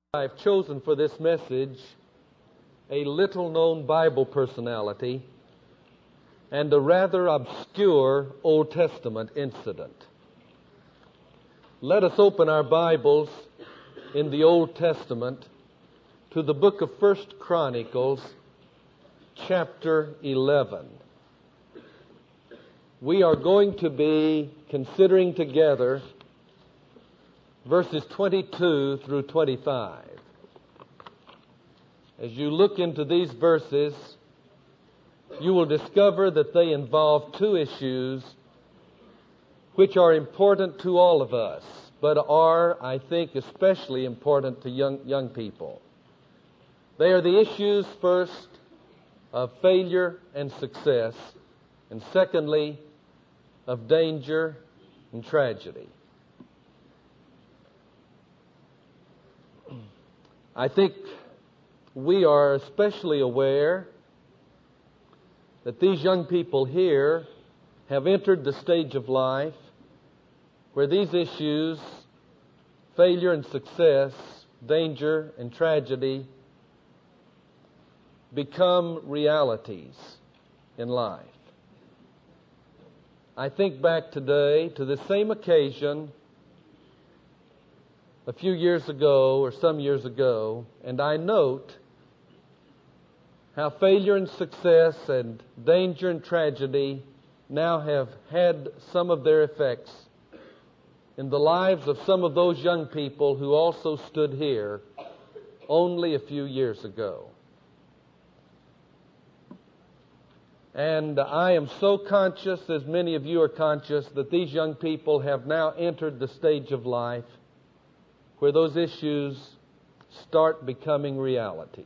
I've chosen for this message a little-known Bible personality and a rather obscure Old Testament incident. Let us open our Bibles in the Old Testament to the book of 1 Chronicles, chapter 11. We are going to be considering together verses 22 through 25. As you look into these verses, you will discover that they involve two issues which are important to all of us, but are, I think, especially important to young people. They are the issues, first, of failure and success, and secondly, of danger and tragedy. I think we are especially aware that these young people here have entered the stage of life where these issues, failure and success, danger and tragedy, become realities in life. I think back today to the same occasion a few years ago or some years ago, and I note how failure and success and danger and tragedy now have had some of their effects in the lives of some of those young people who also stood here only a few years ago. And I am so conscious, as many of you are conscious, that these young people have now entered the stage of life where those issues start becoming realities.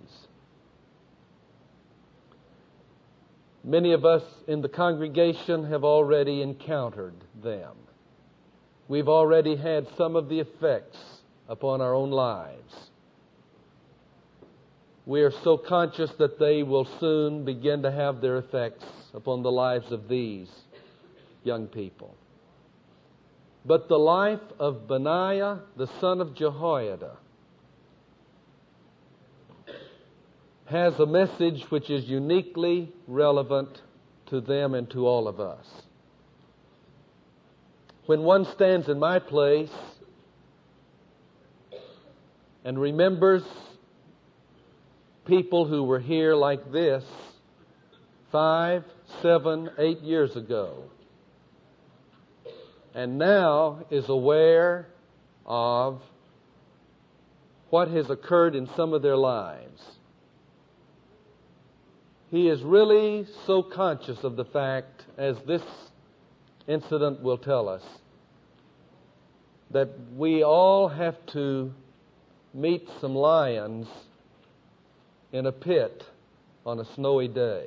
Many of us in the congregation have already encountered them. We've already had some of the effects upon our own lives. We are so conscious that they will soon begin to have their effects upon the lives of these young people. But the life of Benaiah, the son of Jehoiada, has a message which is uniquely relevant to them and to all of us. When one stands in my place and remembers people who were here like this 5, 7, 8 years ago, and now is aware of what has occurred in some of their lives, he is really so conscious of the fact, as this incident will tell us, that we all have to meet some lions in a pit on a snowy day.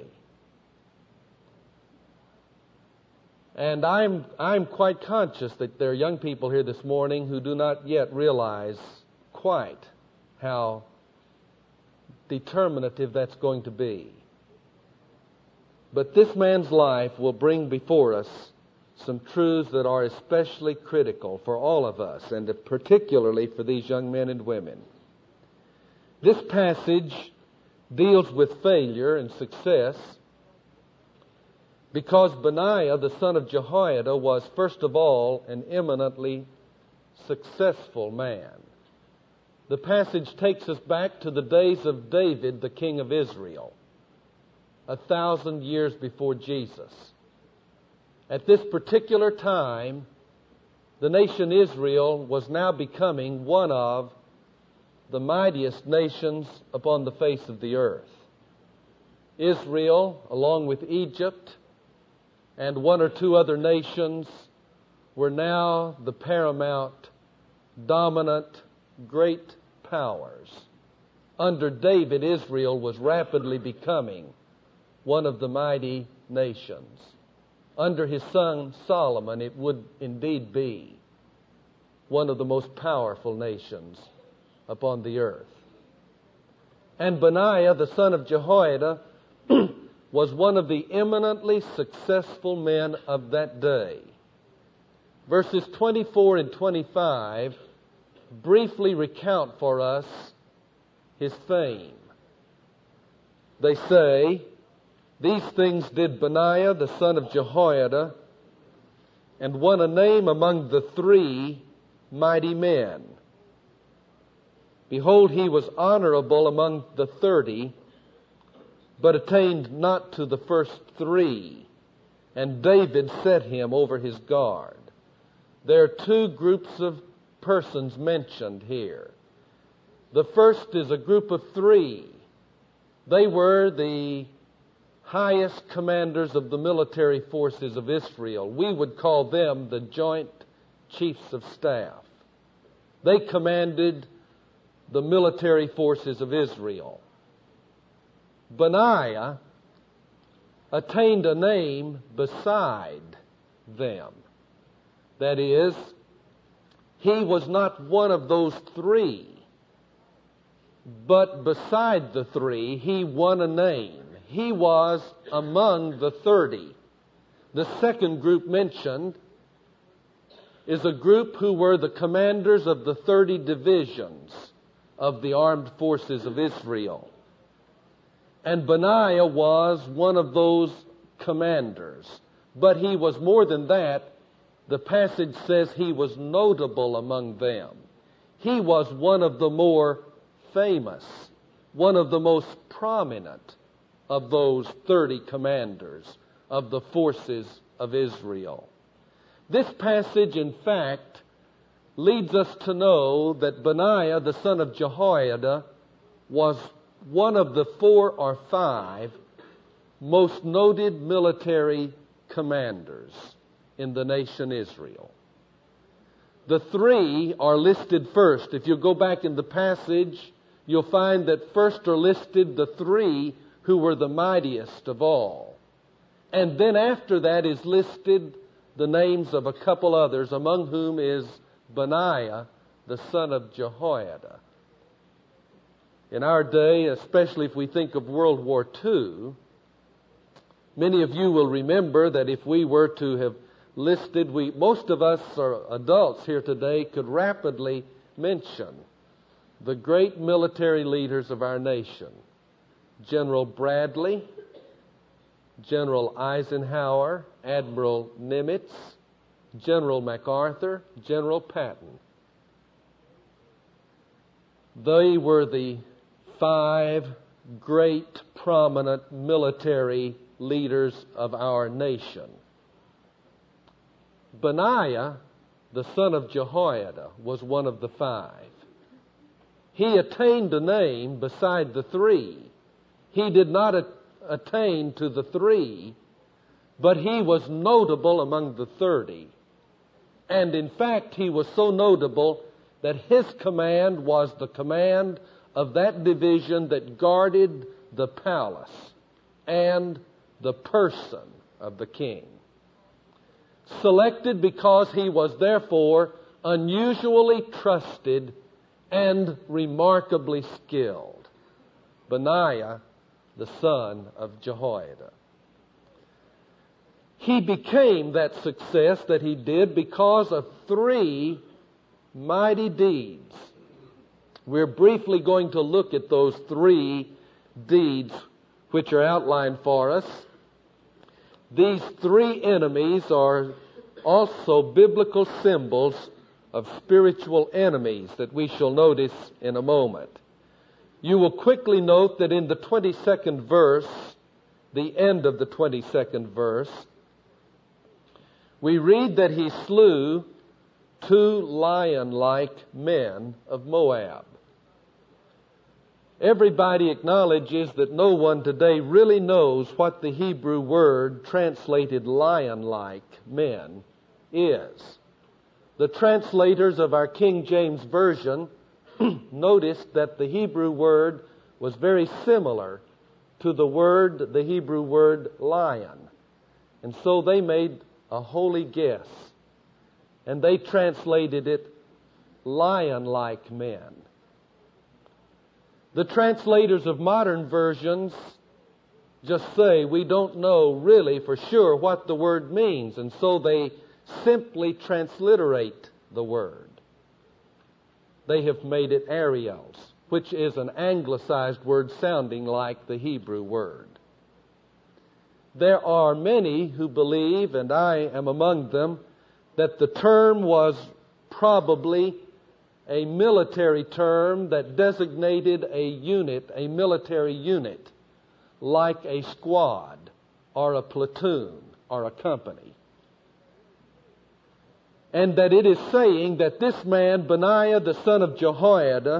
And I'm quite conscious that there are young people here this morning who do not yet realize quite how determinative that's going to be. But this man's life will bring before us some truths that are especially critical for all of us, and particularly for these young men and women. This passage deals with failure and success because Benaiah, the son of Jehoiada, was first of all an eminently successful man. The passage takes us back to the days of David, the king of Israel, 1,000 years before Jesus. At this particular time, the nation Israel was now becoming one of the mightiest nations upon the face of the earth. Israel, along with Egypt and one or two other nations, were now the paramount, dominant, great powers. Under David, Israel was rapidly becoming one of the mighty nations. Under his son Solomon, it would indeed be one of the most powerful nations upon the earth. And Benaiah, the son of Jehoiada, was one of the eminently successful men of that day. Verses 24 and 25 briefly recount for us his fame. They say, "These things did Benaiah the son of Jehoiada, and won a name among the 3 mighty men. Behold, he was honorable among the 30, but attained not to the first 3, and David set him over his guard." There are 2 groups of persons mentioned here. The first is a group of 3. They were the highest commanders of the military forces of Israel. We would call them the Joint Chiefs of Staff. They commanded the military forces of Israel. Benaiah attained a name beside them. That is, he was not one of those 3, but beside the 3, he won a name. He was among the 30. The second group mentioned is a group who were the commanders of the 30 divisions of the armed forces of Israel. And Benaiah was one of those commanders. But he was more than that. The passage says he was notable among them. He was one of the more famous, one of the most prominent of those 30 commanders of the forces of Israel. This passage, in fact, leads us to know that Benaiah, the son of Jehoiada, was one of the 4 or 5 most noted military commanders in the nation Israel. The 3 are listed first. If you go back in the passage, you'll find that first are listed the 3 who were the mightiest of all. And then after that is listed the names of a couple others, among whom is Benaiah, the son of Jehoiada. In our day, especially if we think of World War II, many of you will remember that if we were to have listed, most of us are adults here today, could rapidly mention the great military leaders of our nation. General Bradley, General Eisenhower, Admiral Nimitz, General MacArthur, General Patton. They were the 5 great prominent military leaders of our nation. Benaiah, the son of Jehoiada, was one of the 5. He attained a name beside the 3. He did not attain to the 3, but he was notable among the 30. And in fact, he was so notable that his command was the command of that division that guarded the palace and the person of the king. Selected because he was therefore unusually trusted and remarkably skilled. Benaiah, the son of Jehoiada. He became that success that he did because of 3 mighty deeds. We're briefly going to look at those 3 deeds which are outlined for us. These 3 enemies are also biblical symbols of spiritual enemies that we shall notice in a moment. You will quickly note that in the 22nd verse, the end of the 22nd verse, we read that he slew 2 lion-like men of Moab. Everybody acknowledges that no one today really knows what the Hebrew word translated lion-like men is. The translators of our King James Version noticed that the Hebrew word was very similar to the Hebrew word lion. And so they made a holy guess. And they translated it lion-like men. The translators of modern versions just say we don't know really for sure what the word means. And so they simply transliterate the word. They have made it Ariel's. which is an anglicized word sounding like the Hebrew word. There are many who believe, and I am among them, that the term was probably a military term that designated a unit, a military unit, like a squad or a platoon or a company. And that it is saying that this man, Benaiah the son of Jehoiada,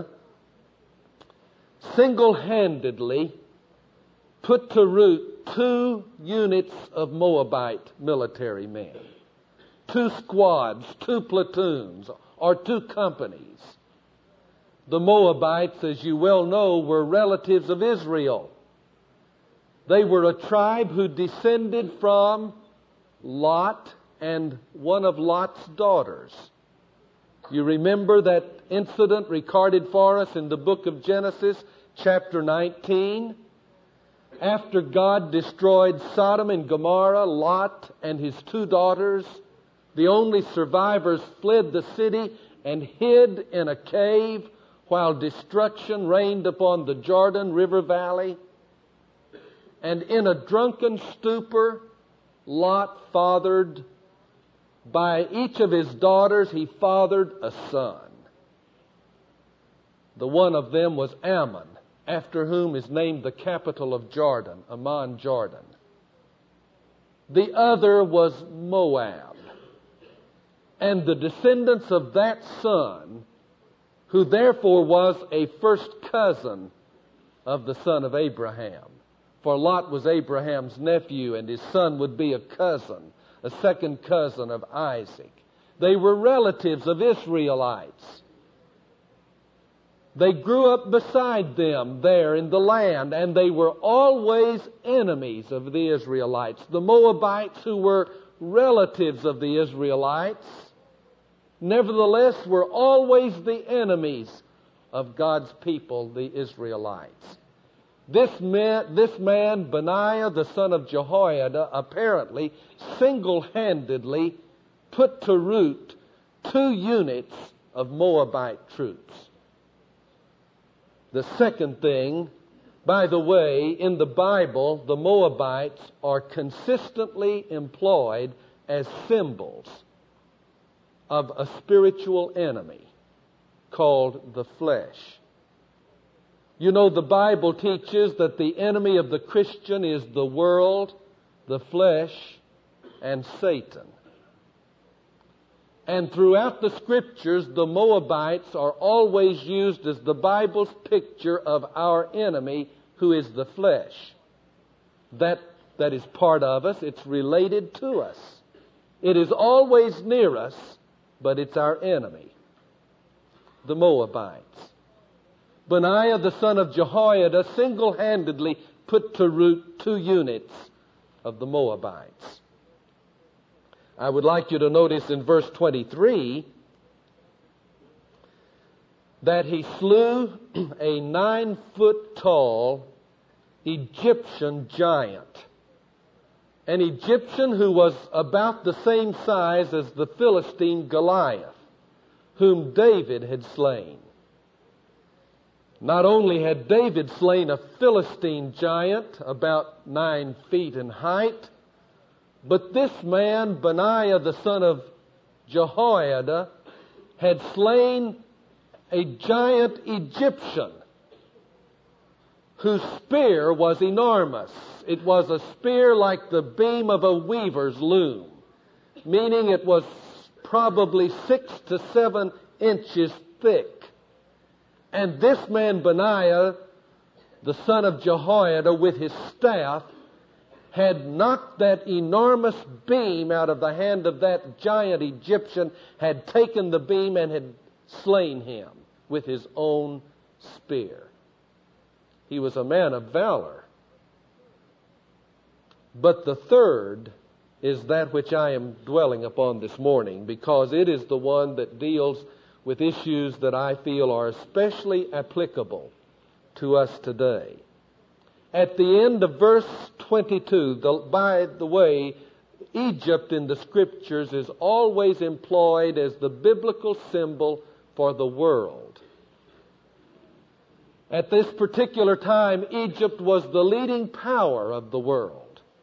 single-handedly put to rout 2 units of Moabite military men, 2 squads, 2 platoons, or 2 companies. The Moabites, as you well know, were relatives of Israel. They were a tribe who descended from Lot and one of Lot's daughters. You remember that incident recorded for us in the book of Genesis, chapter 19? After God destroyed Sodom and Gomorrah, Lot and his 2 daughters, the only survivors, fled the city and hid in a cave while destruction reigned upon the Jordan River Valley. And in a drunken stupor, Lot fathered, by each of his daughters, he fathered a son. The one of them was Ammon, after whom is named the capital of Jordan, Amman, Jordan. The other was Moab. And the descendants of that son, who therefore was a first cousin of the son of Abraham. For Lot was Abraham's nephew, and his son would be a cousin, a second cousin of Isaac. They were relatives of Israelites. They grew up beside them there in the land, and they were always enemies of the Israelites. The Moabites, who were relatives of the Israelites, nevertheless were always the enemies of God's people, the Israelites. This man, Benaiah, the son of Jehoiada, apparently single-handedly put to rout 2 units of Moabite troops. The second thing, by the way, in the Bible, the Moabites are consistently employed as symbols of a spiritual enemy called the flesh. You know, the Bible teaches that the enemy of the Christian is the world, the flesh, and Satan. And throughout the Scriptures, the Moabites are always used as the Bible's picture of our enemy, who is the flesh. That is part of us. It's related to us. It is always near us, but it's our enemy, the Moabites. Benaiah, the son of Jehoiada, single-handedly put to rout 2 units of the Moabites. I would like you to notice in verse 23 that he slew a 9-foot-tall Egyptian giant. An Egyptian who was about the same size as the Philistine Goliath, whom David had slain. Not only had David slain a Philistine giant about 9 feet in height, but this man, Benaiah the son of Jehoiada, had slain a giant Egyptian whose spear was enormous. It was a spear like the beam of a weaver's loom, meaning it was probably 6 to 7 inches thick. And this man, Benaiah, the son of Jehoiada, with his staff, had knocked that enormous beam out of the hand of that giant Egyptian, had taken the beam and had slain him with his own spear. He was a man of valor. But the third is that which I am dwelling upon this morning, because it is the one that deals with issues that I feel are especially applicable to us today. At the end of verse 22, by the way, Egypt in the Scriptures is always employed as the biblical symbol for the world. At this particular time, Egypt was the leading power of the world.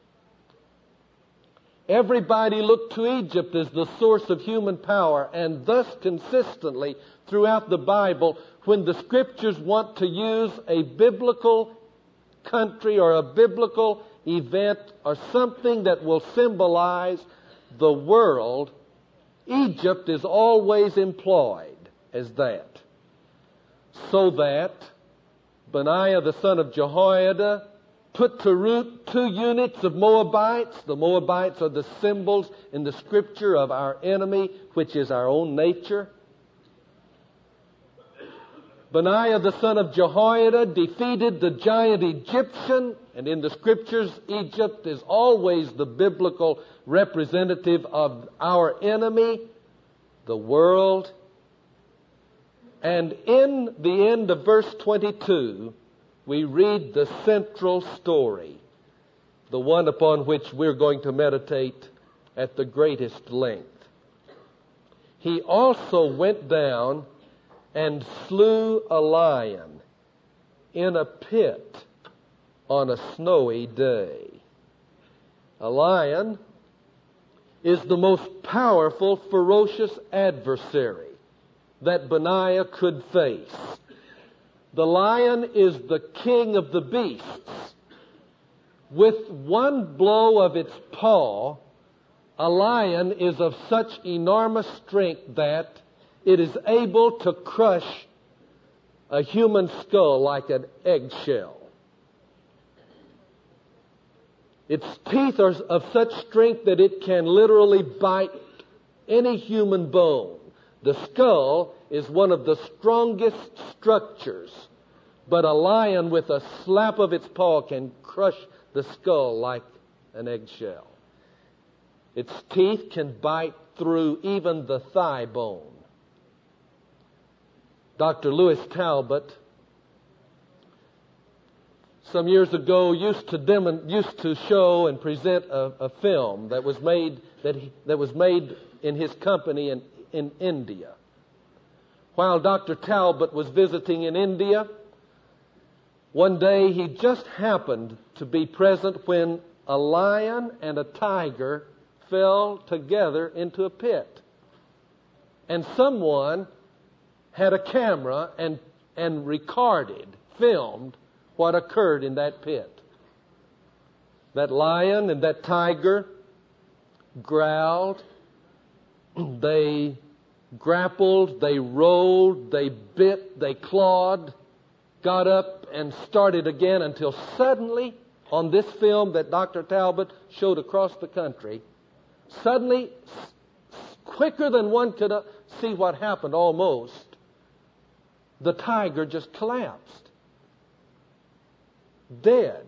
Everybody looked to Egypt as the source of human power, and thus consistently throughout the Bible, when the Scriptures want to use a biblical country or a biblical event or something that will symbolize the world, Egypt is always employed as that. So that Benaiah the son of Jehoiada put to root 2 units of Moabites. The Moabites are the symbols in the Scripture of our enemy, which is our own nature. Benaiah the son of Jehoiada defeated the giant Egyptian, and in the Scriptures, Egypt is always the biblical representative of our enemy, the world. And in the end of verse 22, we read the central story, the one upon which we're going to meditate at the greatest length. He also went down and slew a lion in a pit on a snowy day. A lion is the most powerful, ferocious adversary that Benaiah could face. The lion is the king of the beasts. With one blow of its paw, a lion is of such enormous strength that it is able to crush a human skull like an eggshell. Its teeth are of such strength that it can literally bite any human bone. The skull is one of the strongest structures, but a lion with a slap of its paw can crush the skull like an eggshell. Its teeth can bite through even the thigh bone. Dr. Lewis Talbot, some years ago, used to show and present a film that was made in his company in India. While Dr. Talbot was visiting in India, one day he just happened to be present when a lion and a tiger fell together into a pit. And someone had a camera and filmed what occurred in that pit. That lion and that tiger growled, they grappled, they rolled, they bit, they clawed, got up and started again until suddenly, on this film that Dr. Talbot showed across the country, suddenly, quicker than one could see what happened almost, the tiger just collapsed. Dead.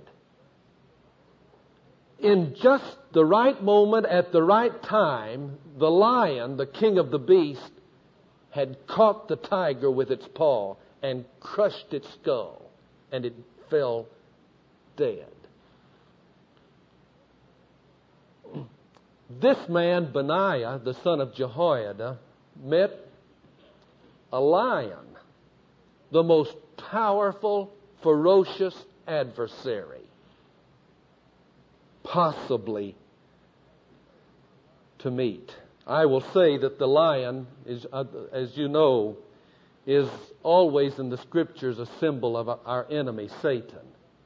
In just the right moment, at the right time, the lion, the king of the beast, had caught the tiger with its paw and crushed its skull, and it fell dead. This man, Benaiah, the son of Jehoiada, met a lion, the most powerful, ferocious adversary possibly to meet. I will say that the lion is, as you know, is always in the Scriptures a symbol of our enemy, Satan.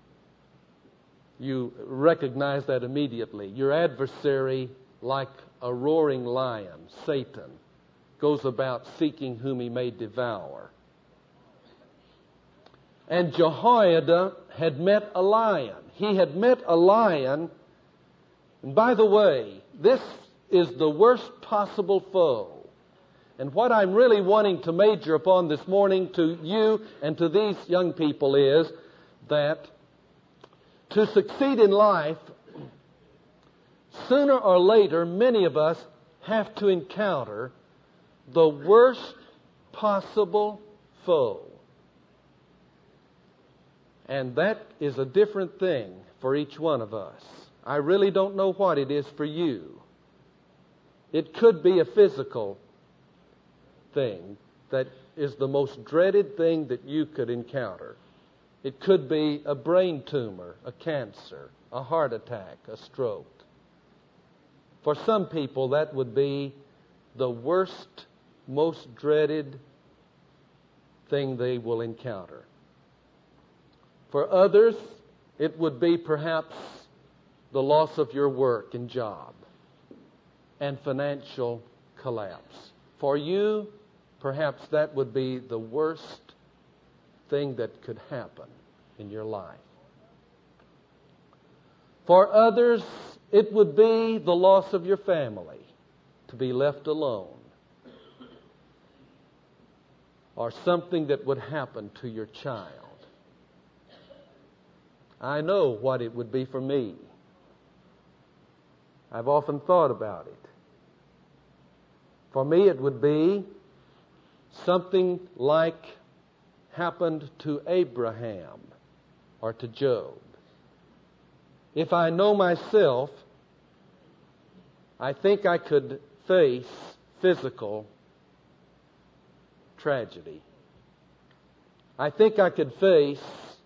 You recognize that immediately. Your adversary, like a roaring lion, Satan, goes about seeking whom he may devour. And Jehoiada had met a lion. He had met a lion. And by the way, this is the worst possible foe. And what I'm really wanting to major upon this morning to you and to these young people is that to succeed in life, sooner or later, many of us have to encounter the worst possible foe. And that is a different thing for each one of us. I really don't know what it is for you. It could be a physical thing that is the most dreaded thing that you could encounter. It could be a brain tumor, a cancer, a heart attack, a stroke. For some people, that would be the worst, most dreaded thing they will encounter. For others, it would be perhaps the loss of your work and job and financial collapse. For you, perhaps that would be the worst thing that could happen in your life. For others, it would be the loss of your family, to be left alone, or something that would happen to your child. I know what it would be for me. I've often thought about it. For me, it would be something like happened to Abraham or to Job. If I know myself, I think I could face physical tragedy. I think I could face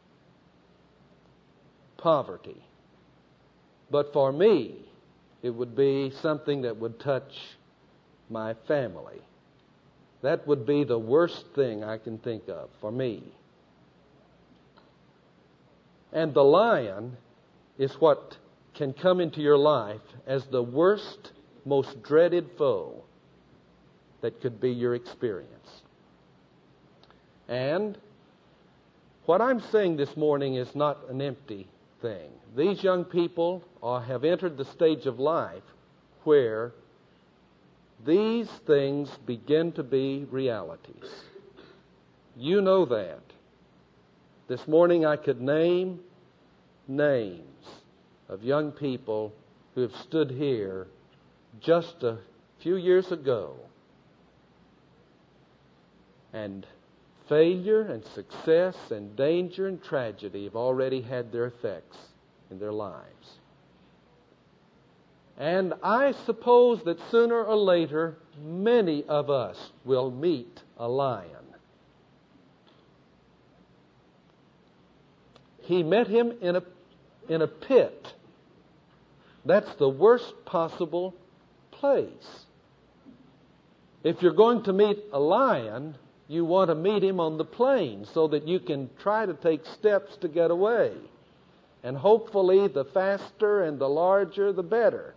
poverty. But for me, it would be something that would touch my family. That would be the worst thing I can think of for me. And the lion is what can come into your life as the worst, most dreaded foe that could be your experience. And what I'm saying this morning is not an empty thing. These young people have entered the stage of life where these things begin to be realities. You know that. This morning I could name names of young people who have stood here just a few years ago, and failure and success and danger and tragedy have already had their effects in their lives. And I suppose that sooner or later, many of us will meet a lion. He met him in a pit. That's the worst possible place. If you're going to meet a lion, you want to meet him on the plain so that you can try to take steps to get away. And hopefully the faster and the larger, the better.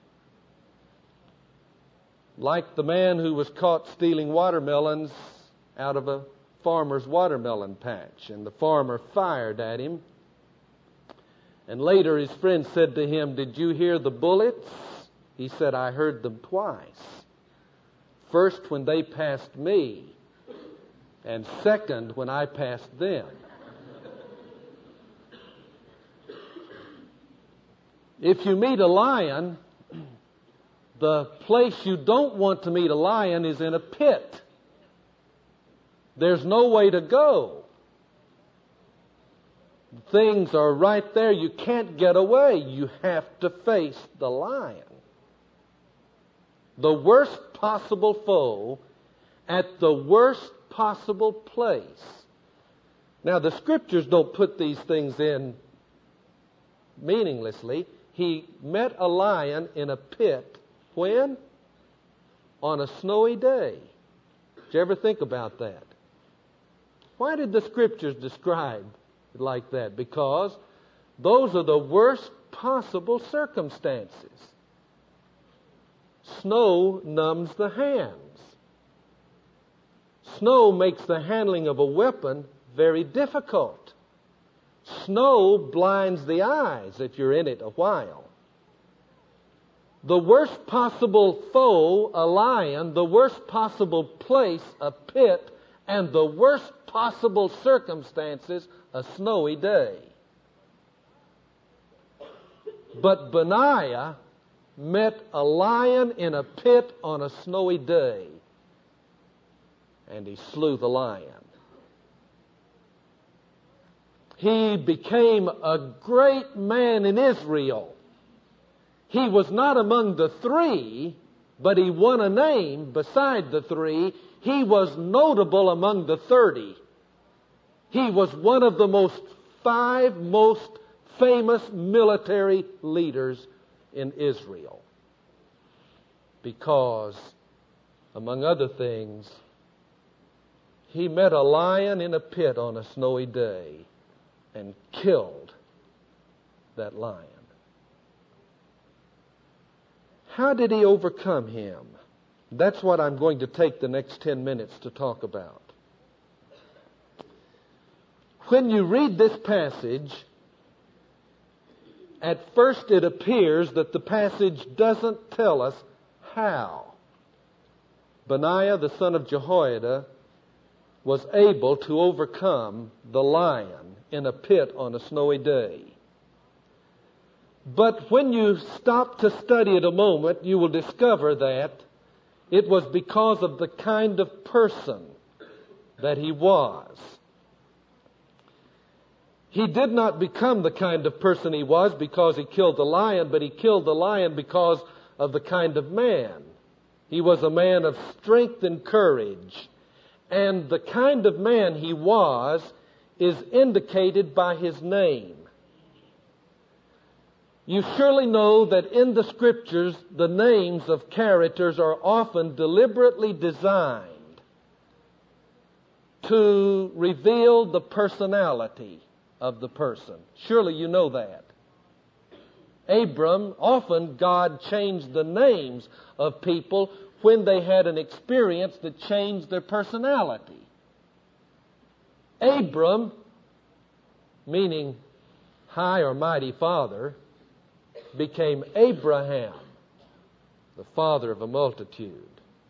Like the man who was caught stealing watermelons out of a farmer's watermelon patch, and the farmer fired at him. And later his friend said to him, "Did you hear the bullets?" He said, "I heard them twice. First when they passed me, and second when I passed them." If you meet a lion, the place you don't want to meet a lion is in a pit. There's no way to go. Things are right there. You can't get away. You have to face the lion. The worst possible foe at the worst possible place. Now, the Scriptures don't put these things in meaninglessly. He met a lion in a pit. When? On a snowy day. Did you ever think about that? Why did the Scriptures describe it like that? Because those are the worst possible circumstances. Snow numbs the hands. Snow makes the handling of a weapon very difficult. Snow blinds the eyes if you're in it a while. The worst possible foe, a lion, the worst possible place, a pit, and the worst possible circumstances, a snowy day. But Benaiah met a lion in a pit on a snowy day, and he slew the lion. He became a great man in Israel. He was not among the three, but he won a name beside the three. He was notable among the 30. He was one of the five most famous military leaders in Israel. Because, among other things, he met a lion in a pit on a snowy day and killed that lion. How did he overcome him? That's what I'm going to take the next 10 minutes to talk about. When you read this passage, at first it appears that the passage doesn't tell us how Benaiah, the son of Jehoiada, was able to overcome the lion in a pit on a snowy day. But when you stop to study it a moment, you will discover that it was because of the kind of person that he was. He did not become the kind of person he was because he killed the lion, but he killed the lion because of the kind of man. He was a man of strength and courage. And the kind of man he was is indicated by his name. You surely know that in the Scriptures, the names of characters are often deliberately designed to reveal the personality of the person. Surely you know that. Abram, often God changed the names of people when they had an experience that changed their personality. Abram, meaning high or mighty father, became Abraham, the father of a multitude.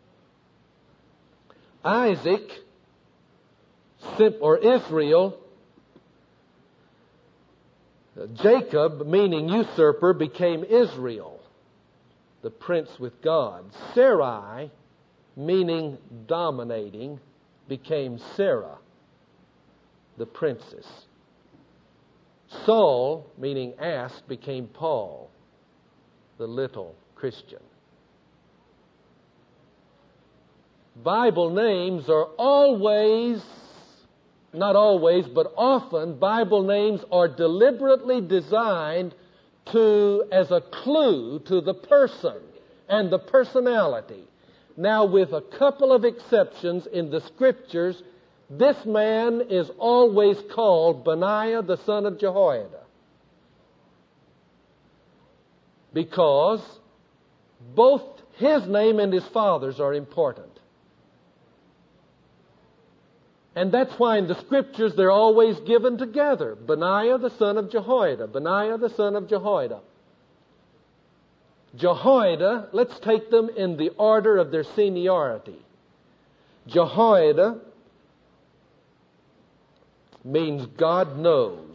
Isaac, or Israel, Jacob, meaning usurper, became Israel, the prince with God. Sarai, meaning dominating, became Sarah, the princess. Saul, meaning ass, became Paul, the little Christian. Bible names are not always, but often, Bible names are deliberately designed as a clue to the person and the personality. Now, with a couple of exceptions in the Scriptures, this man is always called Benaiah, the son of Jehoiada, because both his name and his father's are important. And that's why in the Scriptures they're always given together. Benaiah, the son of Jehoiada. Benaiah, the son of Jehoiada. Jehoiada, let's take them in the order of their seniority. Jehoiada means God knows.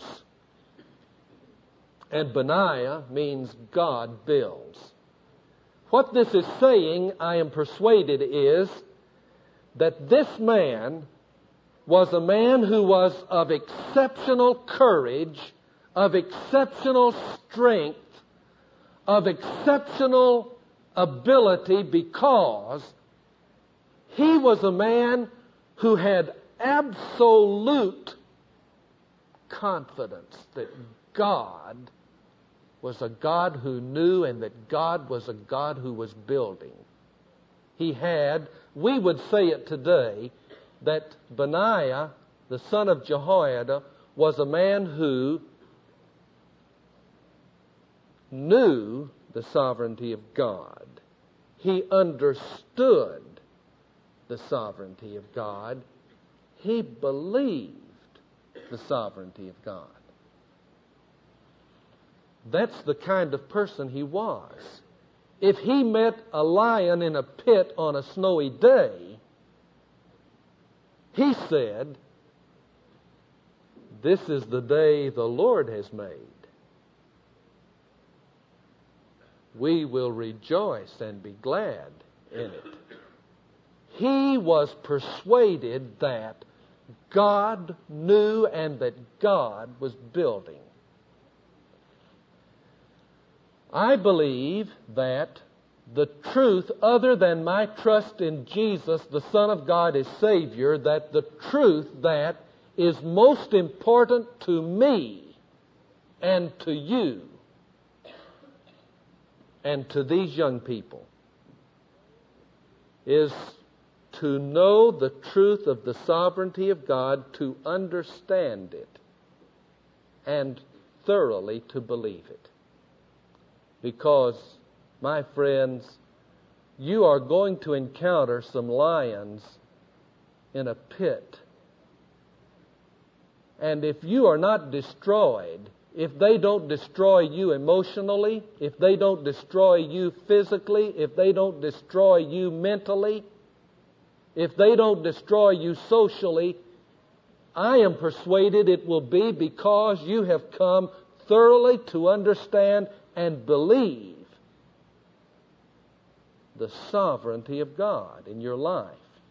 And Benaiah means God builds. What this is saying, I am persuaded, is that this man was a man who was of exceptional courage, of exceptional strength, of exceptional ability, because he was a man who had absolute confidence that God was a God who knew and that God was a God who was building. He had, we would say it today, that Benaiah, the son of Jehoiada, was a man who knew the sovereignty of God. He understood the sovereignty of God. He believed the sovereignty of God. That's the kind of person he was. If he met a lion in a pit on a snowy day, he said, "This is the day the Lord has made. We will rejoice and be glad in it." He was persuaded that God knew and that God was building. I believe that the truth, other than my trust in Jesus, the Son of God, as Savior, that the truth that is most important to me and to you and to these young people is to know the truth of the sovereignty of God, to understand it, and thoroughly to believe it. Because, my friends, you are going to encounter some lions in a pit. And if you are not destroyed, if they don't destroy you emotionally, if they don't destroy you physically, if they don't destroy you mentally, if they don't destroy you socially, I am persuaded it will be because you have come thoroughly to understand and believe the sovereignty of God in your life.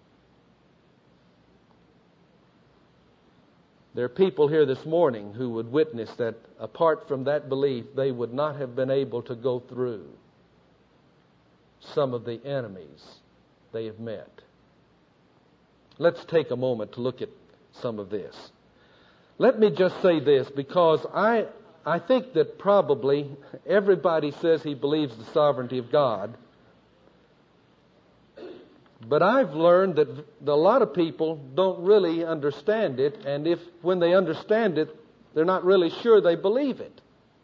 There are people here this morning who would witness that apart from that belief, they would not have been able to go through some of the enemies they have met. Let's take a moment to look at some of this. Let me just say this, because I think that probably everybody says he believes the sovereignty of God. But I've learned that a lot of people don't really understand it, and when they understand it, they're not really sure they believe it.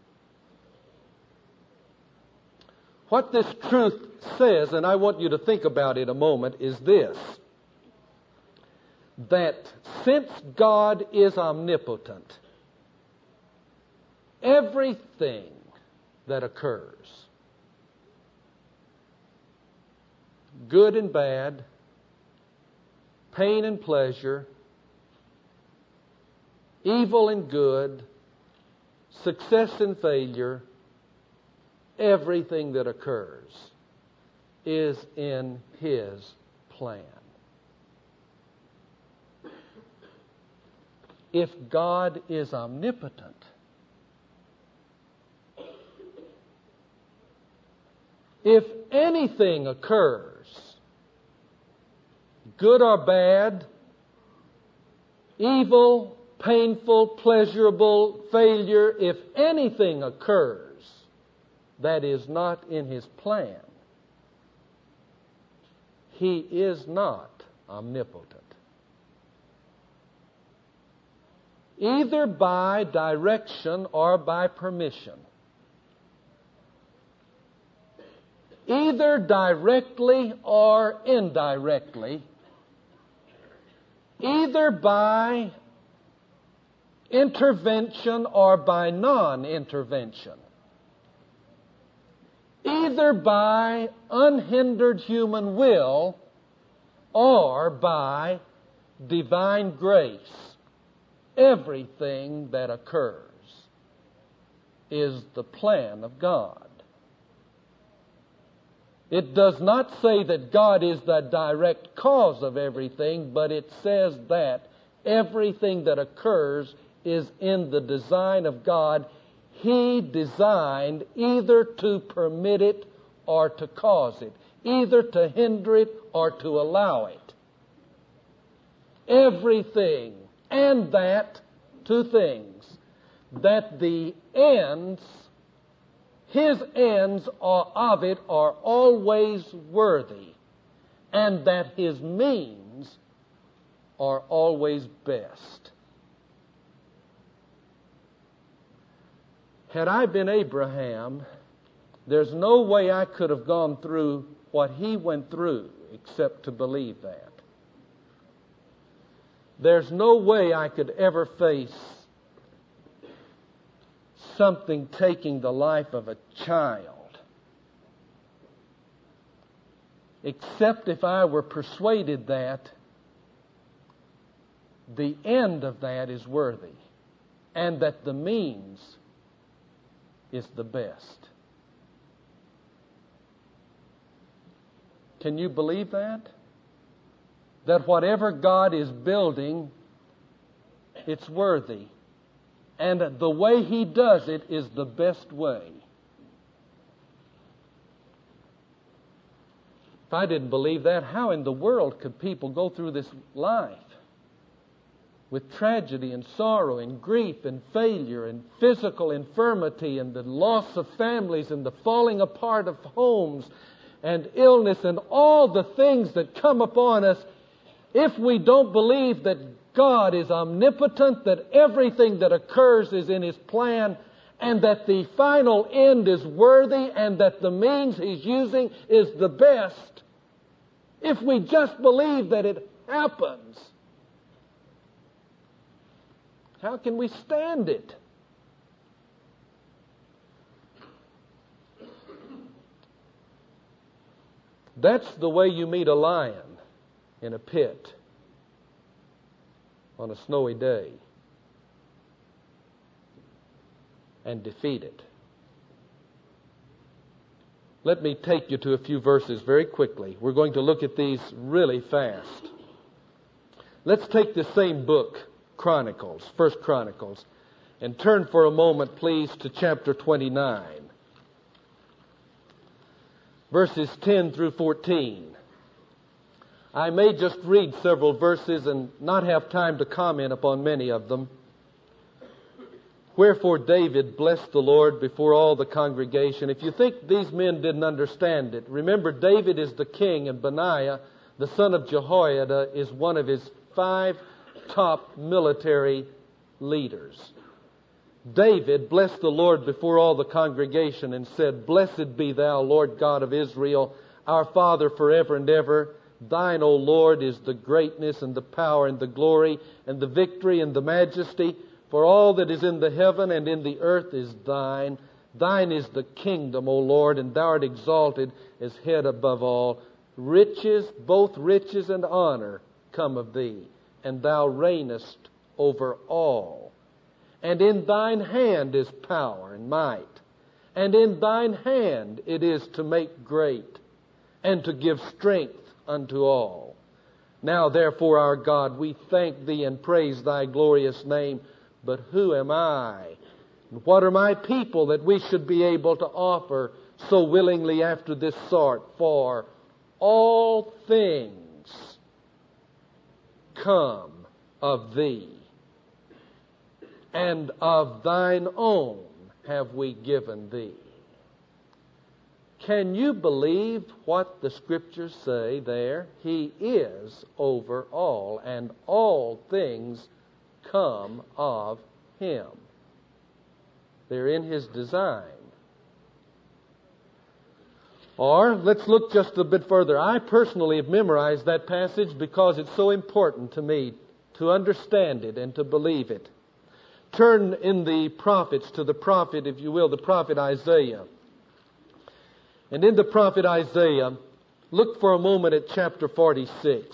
What this truth says, and I want you to think about it a moment, is this: that since God is omnipotent, everything that occurs, good and bad, pain and pleasure, evil and good, success and failure, everything that occurs is in His plan. If God is omnipotent, if anything occurs, good or bad, evil, painful, pleasurable, failure, if anything occurs that is not in His plan, He is not omnipotent. Either by direction or by permission. Either directly or indirectly. Either by intervention or by non-intervention. Either by unhindered human will or by divine grace. Everything that occurs is the plan of God. It does not say that God is the direct cause of everything, but it says that everything that occurs is in the design of God. He designed either to permit it or to cause it, either to hinder it or to allow it. Everything. And that, two things, that the ends, His ends of it are always worthy, and that His means are always best. Had I been Abraham, there's no way I could have gone through what he went through except to believe that. There's no way I could ever face something taking the life of a child, except if I were persuaded that the end of that is worthy and that the means is the best. Can you believe that? That whatever God is building, it's worthy. And the way He does it is the best way. If I didn't believe that, how in the world could people go through this life? with tragedy and sorrow and grief and failure and physical infirmity and the loss of families and the falling apart of homes and illness and all the things that come upon us, if we don't believe that God is omnipotent, that everything that occurs is in His plan, and that the final end is worthy, and that the means He's using is the best, if we just believe that it happens, how can we stand it? That's the way you meet a lion in a pit on a snowy day and defeat it. Let me take you to a few verses very quickly. We're going to look at these really fast. Let's take the same book, Chronicles, 1 Chronicles, and turn for a moment, please, to chapter 29, verses 10 through 14. I may just read several verses and not have time to comment upon many of them. Wherefore David blessed the Lord before all the congregation. If you think these men didn't understand it, remember David is the king and Benaiah, the son of Jehoiada, is one of his 5 top military leaders. David blessed the Lord before all the congregation and said, Blessed be thou, Lord God of Israel, our Father forever and ever. Thine, O Lord, is the greatness and the power and the glory and the victory and the majesty. For all that is in the heaven and in the earth is thine. Thine is the kingdom, O Lord, and thou art exalted as head above all. Riches, both riches and honor, come of thee, and thou reignest over all. And in thine hand is power and might, and in thine hand it is to make great, and to give strength unto all. Now therefore, our God, we thank thee and praise thy glorious name. But who am I? And what are my people that we should be able to offer so willingly after this sort? For all things come of thee, and of thine own have we given thee. Can you believe what the Scriptures say there? He is over all, and all things come of Him. They're in His design. Or, let's look just a bit further. I personally have memorized that passage because it's so important to me to understand it and to believe it. Turn in the prophets to the prophet, if you will, the prophet Isaiah. And in the prophet Isaiah, look for a moment at chapter 46.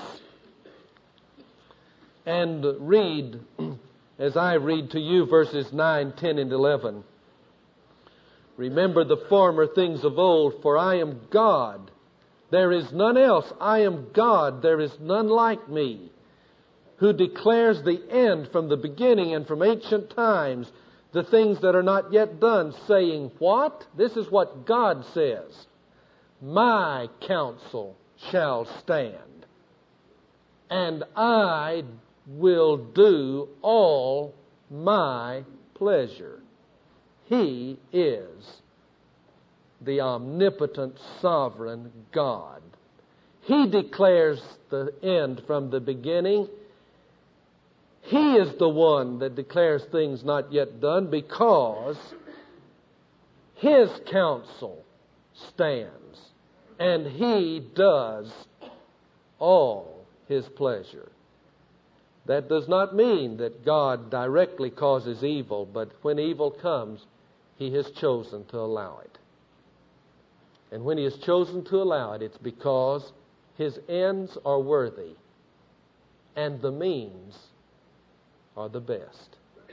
And read, as I read to you, verses 9, 10, and 11. Remember the former things of old, for I am God. There is none else. I am God. There is none like me, who declares the end from the beginning and from ancient times, the things that are not yet done, saying, What? This is what God says. My counsel shall stand, and I will do all my pleasure. He is the omnipotent, sovereign God. He declares the end from the beginning. He is the one that declares things not yet done because His counsel stands, and He does all His pleasure. That does not mean that God directly causes evil, but when evil comes, He has chosen to allow it. And when He has chosen to allow it, it's because His ends are worthy and the means are the best.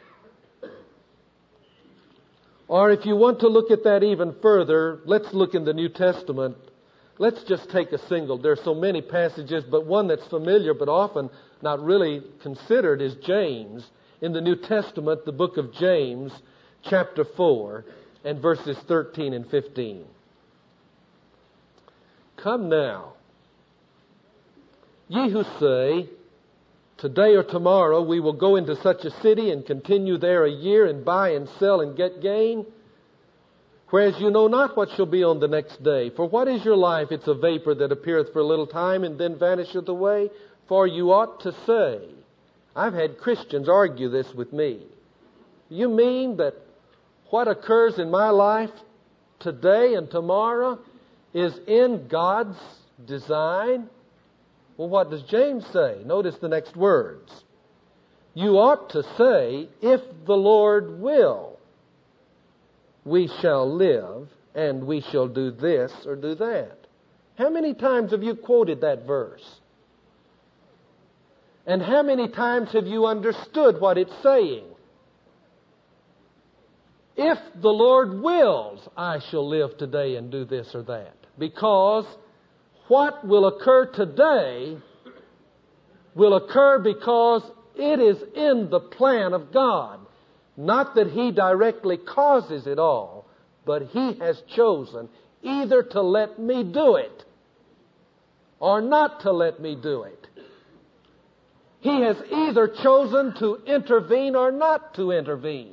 Or if you want to look at that even further, let's look in the New Testament. Let's just take a single. There are so many passages, but one that's familiar but often not really considered is James. In the New Testament, the book of James, chapter 4, and verses 13 and 15. Come now, ye who say, Today or tomorrow we will go into such a city and continue there a year and buy and sell and get gain, whereas you know not what shall be on the next day. For what is your life? It's a vapor that appeareth for a little time and then vanisheth away. For you ought to say, I've had Christians argue this with me. You mean that what occurs in my life today and tomorrow is in God's design? Well, what does James say? Notice the next words. You ought to say, if the Lord will, we shall live and we shall do this or do that. How many times have you quoted that verse? And how many times have you understood what it's saying? If the Lord wills, I shall live today and do this or that. Because what will occur today will occur because it is in the plan of God. Not that He directly causes it all, but He has chosen either to let me do it or not to let me do it. He has either chosen to intervene or not to intervene.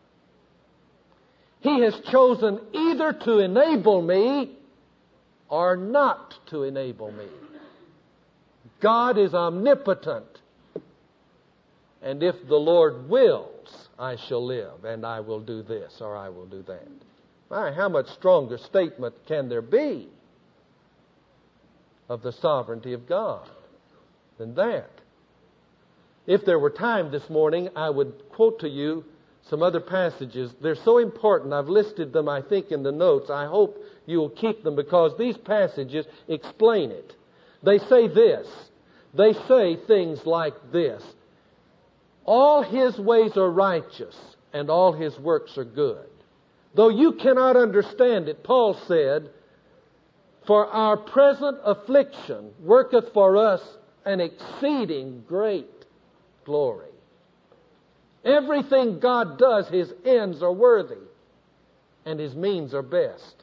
He has chosen either to enable me or not to enable me. God is omnipotent. And if the Lord wills, I shall live, and I will do this or I will do that. My, how much stronger statement can there be of the sovereignty of God than that? If there were time this morning, I would quote to you some other passages. They're so important. I've listed them, I think, in the notes. I hope you will keep them because these passages explain it. They say this. They say things like this. All His ways are righteous and all His works are good. Though you cannot understand it, Paul said, for our present affliction worketh for us an exceeding great glory. Everything God does, His ends are worthy and His means are best.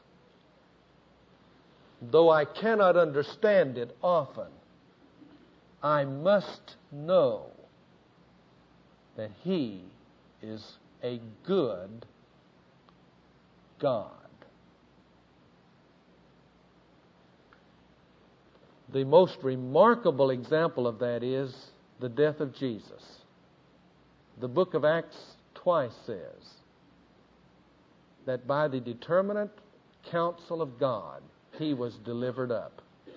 Though I cannot understand it often, I must know that He is a good God. The most remarkable example of that is the death of Jesus. The book of Acts twice says that by the determinate counsel of God, He was delivered up.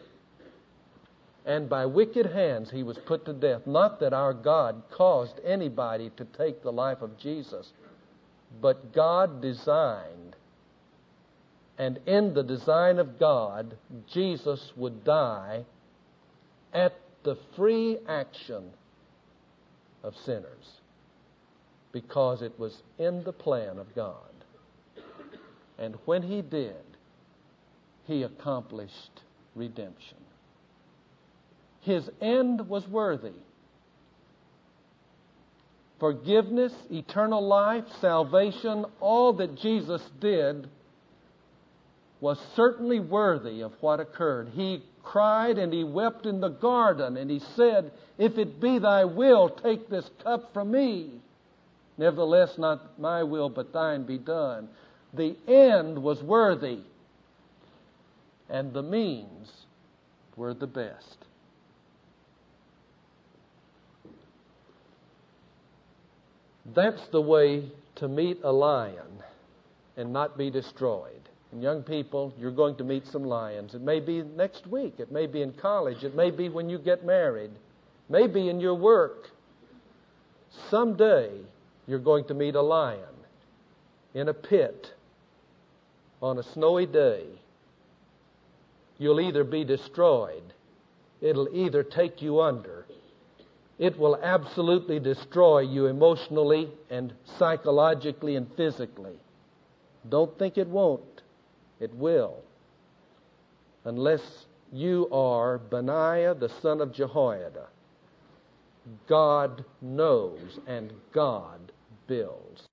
And by wicked hands He was put to death. Not that our God caused anybody to take the life of Jesus, but God designed, and in the design of God, Jesus would die at the free action of sinners, because it was in the plan of God. And when He did, He accomplished redemption. His end was worthy. Forgiveness, eternal life, salvation, all that Jesus did was certainly worthy of what occurred. He cried and He wept in the garden, and He said, if it be Thy will, take this cup from me. Nevertheless, not my will, but Thine be done. The end was worthy, and the means were the best. That's the way to meet a lion and not be destroyed. And young people, you're going to meet some lions. It may be next week. It may be in college. It may be when you get married. It may be in your work. Someday, you're going to meet a lion in a pit on a snowy day. You'll either be destroyed. It'll either take you under. It will absolutely destroy you emotionally and psychologically and physically. Don't think it won't. It will. Unless you are Benaiah, the son of Jehoiada. God knows and God builds.